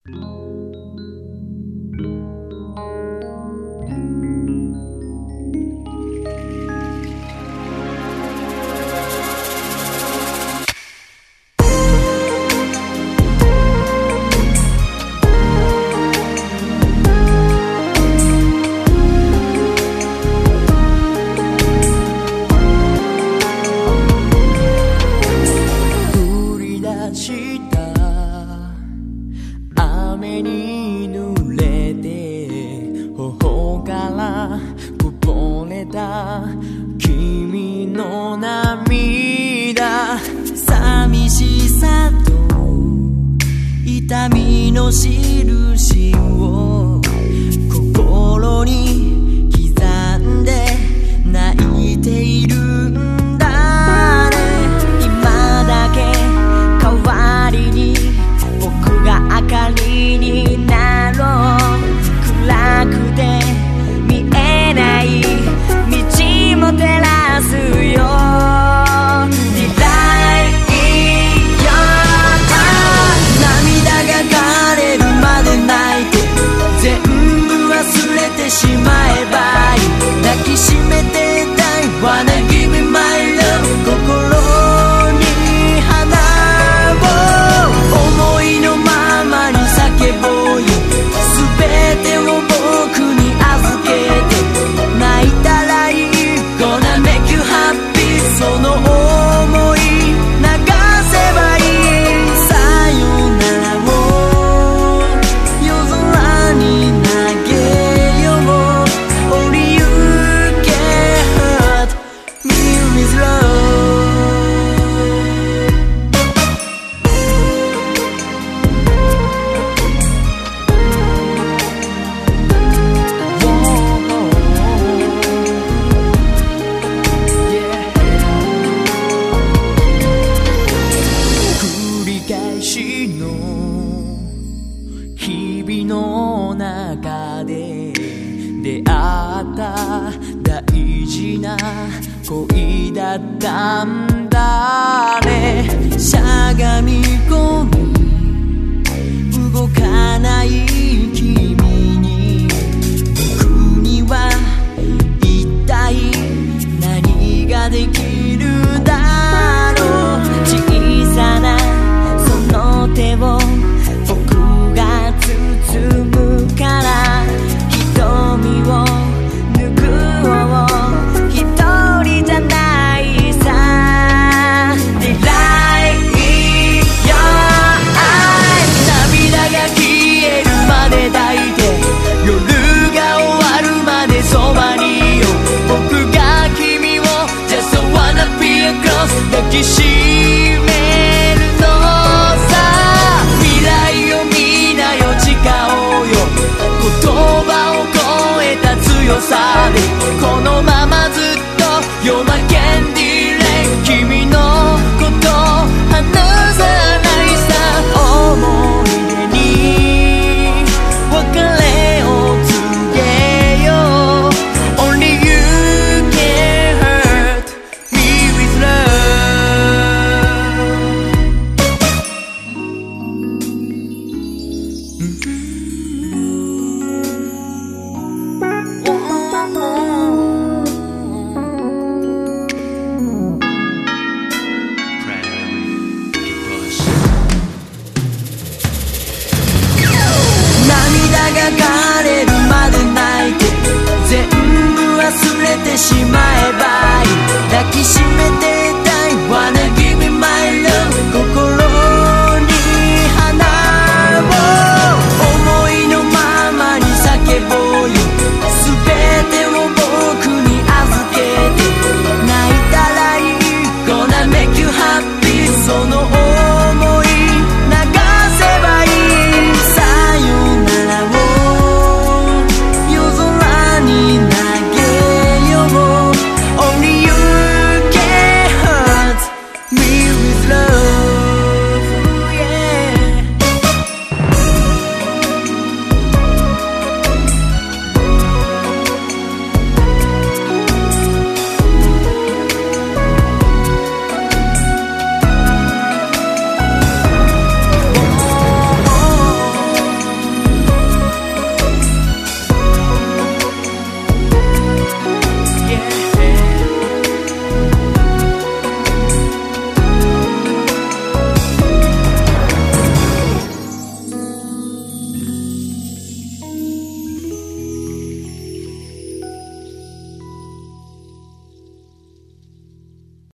雨に濡れて頬からこぼれた君の涙、寂しさと痛みの印を心に刻んで泣いているんだね。今だけ代わりに僕が明かりになろう。暗くて見えない道も照らすよ。未来よ、涙が枯れるまで泣いて全部忘れてしまえばいい。抱きしめてたい Wanna give me my love、 心に花を思いのままに叫ぼうよ。全てを僕に預けて泣いたらいい Gonna make you happy、 その想い流せばいい。さよならを夜空に投げよう。 Only you can hurt me with love。日々の中で出会った大事な恋だったんだね。しゃがみ込み動かない君に僕には一体何ができるだろう。小さなその手を僕が包むから瞳を拭おう。一人じゃないさ。 Delight your eyes、 涙が消えるまで抱いて夜が終わるまでそばにいよう。僕が君を Just wanna be close 抱きしめるのさ。未来をみんなよ誓おうよ。言葉を超えた強さでこのままずっと You're my candy rain、 君のこと離さないさ。思い出に別れを告げよう。 Only you can hurt me with love。